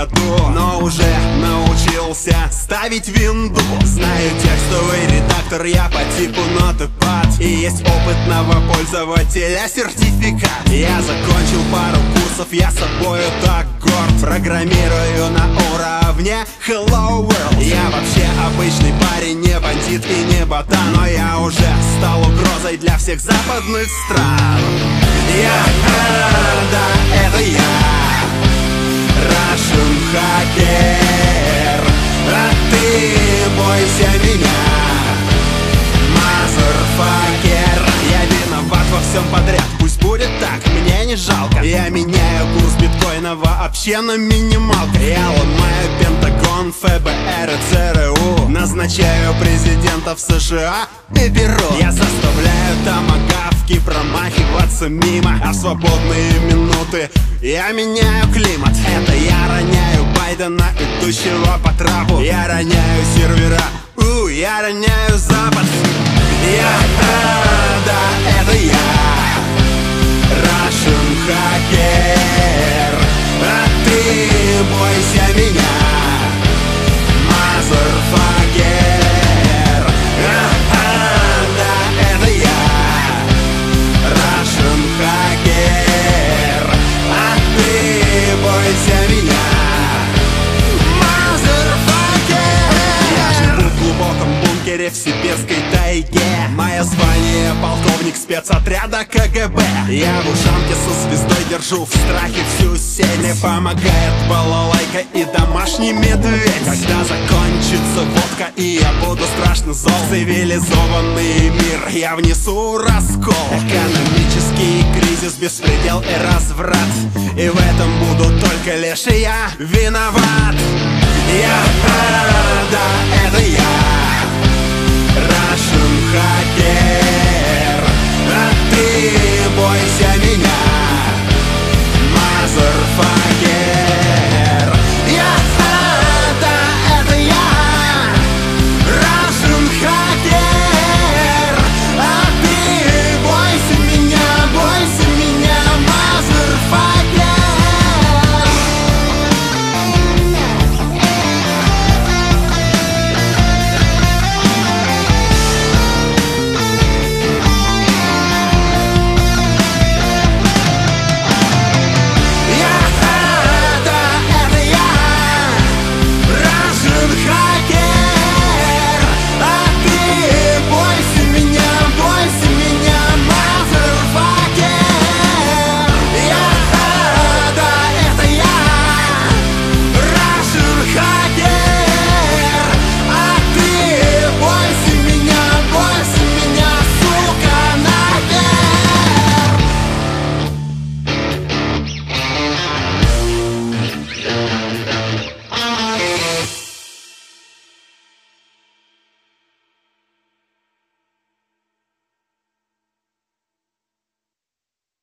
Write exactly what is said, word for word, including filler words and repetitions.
году, но уже научился ставить винду. Знаю текстовый редактор, я по типу нотепад, и есть опытного пользователя сертификат. Я закончил пару курсов, я собою так горд. Программирую на уровне Hello World. Я вообще обычный парень, не бандит и не ботан, но я уже стал угрозой для всех западных стран. Я, да, это я, Russian hacker, а ты бойся меня, motherfucker. Я виноват во всем подряд, пусть будет так, мне не жалко. Я меняю курс биткоина вообще на минималках. Я ломаю Пентагон, ФБР и ЦРУ, назначаю президентов США и беру. Я заставляю томагавки промахиваться мимо, а в свободные минуты я меняю климат. Это я роняю Байдена, идущего по трапу. Я роняю сервера, у, я роняю Запад. Я, да, это я, Russian hacker, а ты бойся меня, motherfucker. А, да, это я, Russian hacker, а ты бойся меня, motherfucker. Я живу в глубоком бункере в сибирской тайге. Мое звание полковник спецотряда КГБ. Я в ушанке со звездой держу в страхе всю сеть. Мне помогает балалайка и домашний медведь. Когда закончится водка и я буду страшно зол, цивилизованный мир я внесу раскол. Экономический кризис, беспредел и разврат, и в этом буду только лишь я виноват. Я, да, это я, Russian hacker.